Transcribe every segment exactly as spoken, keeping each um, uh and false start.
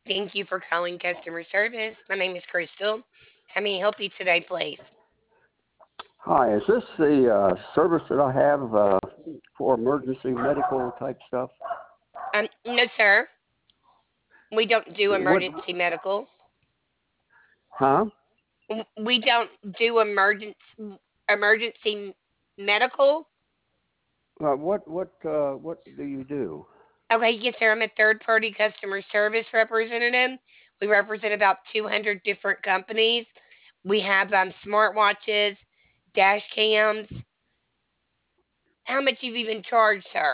Thank you for calling customer service. My name is Crystal. How may I help you today, please? Hi, is this the uh, service that I have uh, for emergency medical type stuff? Um, no, sir. We don't do What? emergency medical. Huh? W- We don't do emergency emergency medical. Uh, what? What? Uh, what do you do? Okay, yes, sir. I'm a third party customer service representative. We represent about two hundred different companies. We have um, smartwatches, dash cams. How much you've even charged, sir?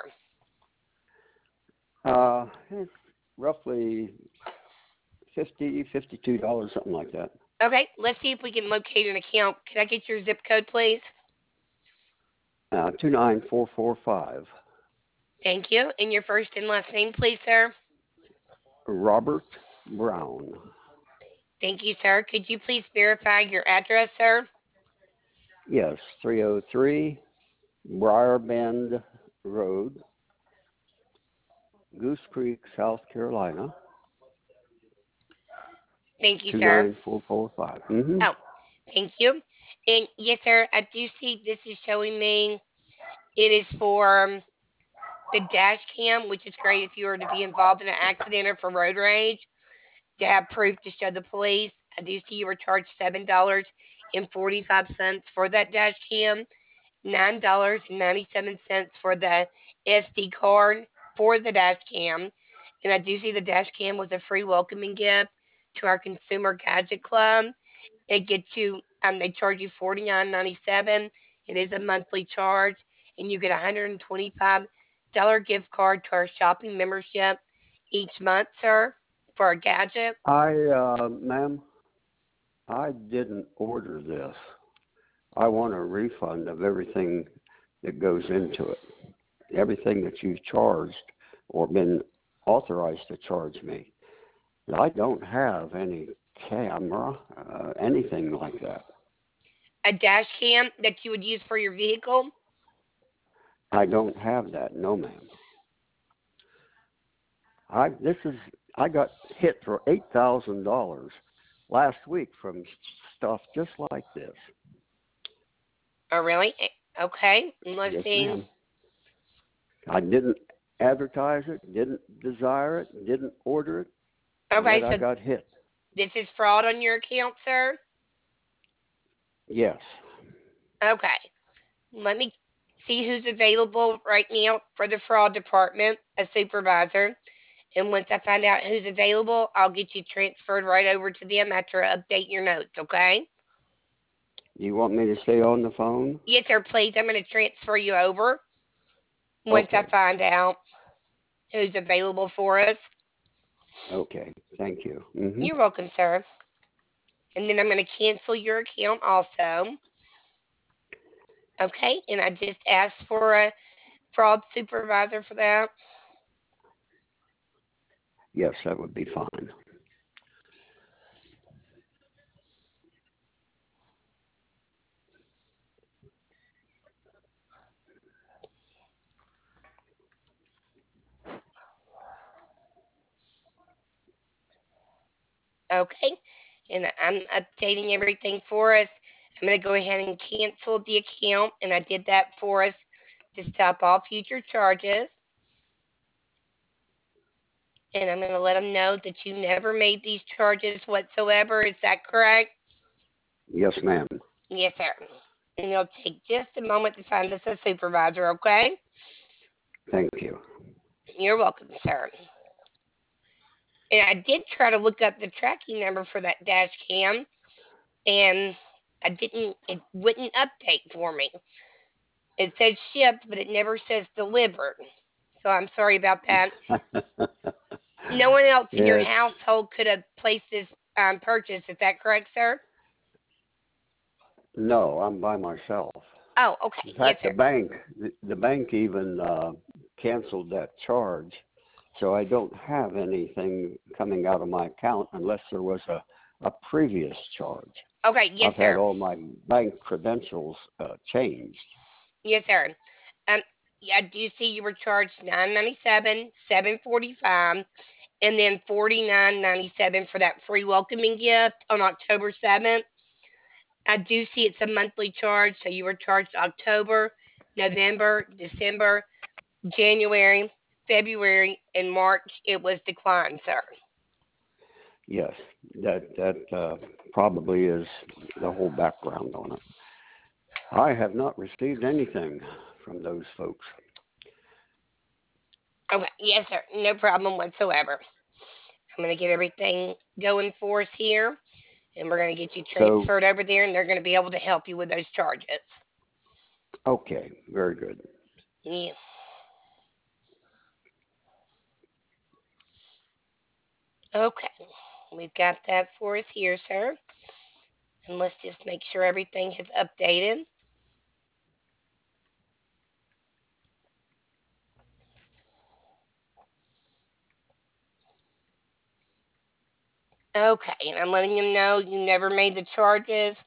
Uh, it's roughly fifty, fifty-two dollars, something like that. Okay, let's see if we can locate an account. Can I get your zip code, please? Uh, two nine four four five. Thank you. And your first and last name, please, sir. Robert Brown. Thank you, sir. Could you please verify your address, sir? Yes, three oh three Briar Bend Road, Goose Creek, South Carolina, Thank you, sir. two nine four four five. Mm-hmm. Oh, thank you. And yes, sir, I do see this is showing me it is for um, the dash cam, which is great if you were to be involved in an accident or for road rage to have proof to show the police. I do see you were charged seven dollars and forty-five cents for that dash cam, nine dollars and ninety-seven cents for the S D card for the dash cam. And I do see the dash cam was a free welcoming gift to our Consumer Gadget Club. It gets you, um, they charge you forty-nine ninety-seven. It is a monthly charge, and you get a one hundred twenty-five dollars gift card to our shopping membership each month, sir, for a gadget. I, uh, ma'am, I didn't order this. I want a refund of everything that goes into it, everything that you've charged or been authorized to charge me. I don't have any camera, uh, anything like that. A dash cam that you would use for your vehicle. I don't have that, no, ma'am. I this is I got hit for eight thousand dollars last week from stuff just like this. Oh, really? Eh, Okay, let's Yes, see. ma'am. I didn't advertise it, didn't desire it, didn't order it, and Okay, yet I so got hit. this is fraud on your account, sir? Yes. Okay, let me see who's available right now for the fraud department, a supervisor. And once I find out who's available, I'll get you transferred right over to them after I update your notes, okay? You want me to stay on the phone? Yes, sir, please. I'm going to transfer you over once I Okay. find out who's available for us. Okay. Thank you. Hmm. You're welcome, sir. And then I'm going to cancel your account also. Okay, and I just asked for a fraud supervisor for that. Yes, that would be fine. Okay, and I'm updating everything for us. I'm going to go ahead and cancel the account, and I did that for us to stop all future charges. And I'm going to let them know that you never made these charges whatsoever. Is that correct? Yes, ma'am. Yes, sir. And it'll take just a moment to find us a supervisor, okay? Thank you. You're welcome, sir. And I did try to look up the tracking number for that dash cam, and I didn't, it wouldn't update for me. It says shipped, but it never says delivered. So I'm sorry about that. No one else in your It's household could have placed this um, purchase. Is that correct, sir? no, I'm by myself. Oh, okay. In Yes, fact, the sir. bank, the, the bank even uh, canceled that charge, so I don't have anything coming out of my account unless there was a, a previous charge. Okay, I've yes, had sir. all my bank credentials uh, changed. Yes, sir. Um, yeah, I do see you were charged nine ninety seven, seven forty five, and then forty-nine ninety-seven for that free welcoming gift on October seventh. I do see it's a monthly charge, so you were charged October, November, December, January, February, and March. It was declined, sir. Yes, that that uh, probably is the whole background on it. I have not received anything from those folks. Okay, yes, sir. No problem whatsoever. I'm going to get everything going for us here, and we're going to get you So, transferred over there, and they're going to be able to help you with those charges. okay, very good. Yeah. Okay, we've got that for us here, sir. And let's just make sure everything has updated. Okay, and I'm letting them know you never made the charges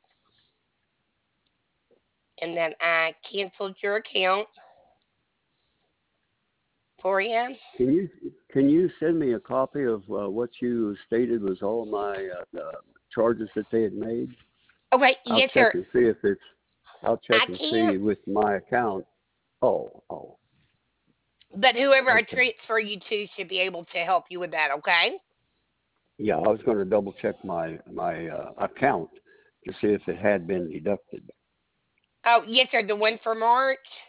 and that I canceled your account for you. Can you can you send me a copy of uh, what you stated was all my uh, uh, charges that they had made? Okay, I'll yes, check sir. and see if it's. I'll check I and can't, see with my account. Oh, oh, but whoever I okay. transfer you to should be able to help you with that, okay? Yeah, I was going to double check my my uh, account to see if it had been deducted. Oh, yes, sir. The one for March?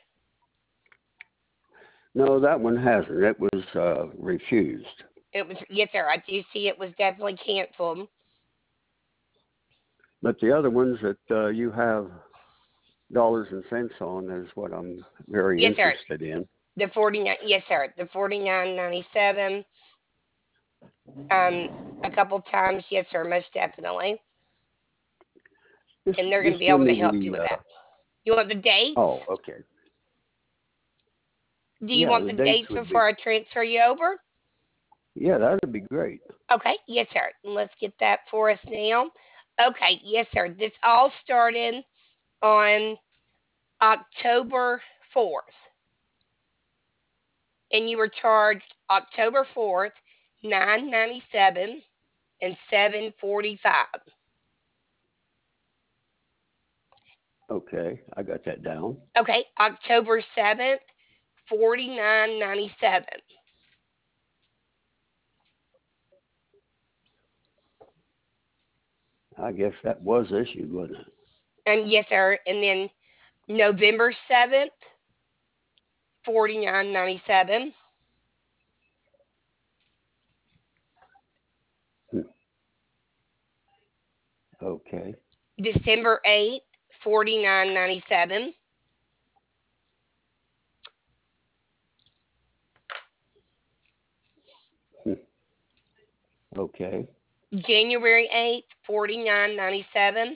No, that one hasn't. It was uh, refused. It was, yes, sir. I do see it was definitely canceled. But the other ones that uh, you have dollars and cents on is what I'm very Yes, sir. interested in. The forty-nine, yes, sir. The forty-nine ninety-seven. Um, a couple times, yes, sir, most definitely. Just And they're going to just be give able to me help you the. with Uh, that. You want the oh, dates? okay. Do you Yeah, want the the dates dates would be. before I transfer you over? Yeah, that'd be great. Okay, yes, sir. Let's get that for us now. Okay, yes, sir. This all started on October fourth, and you were charged October fourth, nine ninety-seven and seven forty-five. Okay, I got that down. Okay, October seventh, forty-nine ninety-seven. I guess that was issued, wasn't it? And yes, sir. And then November seventh, forty-nine ninety-seven. Hmm. Okay. December eighth, forty-nine ninety-seven. Hmm. Okay. January eighth, forty-nine ninety-seven.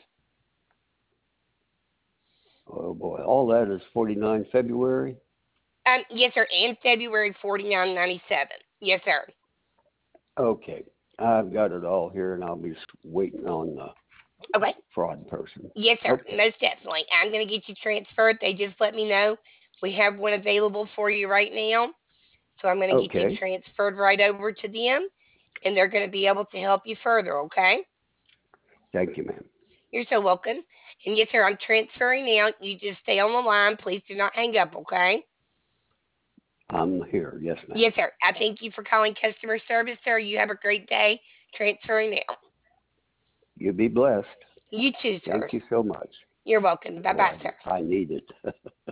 Oh boy, all that is forty-nine February. Um, yes, sir. And February forty-nine ninety-seven. Yes, sir. Okay, I've got it all here, and I'll be waiting on the Okay. fraud person. Yes, sir. Okay. Most definitely. I'm going to get you transferred. They just let me know we have one available for you right now. So I'm going to get you Okay. transferred right over to them, and they're going to be able to help you further, okay? Thank you, ma'am. You're so welcome. And yes, sir, I'm transferring now. You just stay on the line. Please do not hang up, okay? I'm here. Yes, ma'am. Yes, sir. I thank you for calling customer service, sir. You have a great day. Transferring now. You be blessed. You too, sir. Thank you so much. You're welcome. Bye Oh, bye, I, sir. I need it.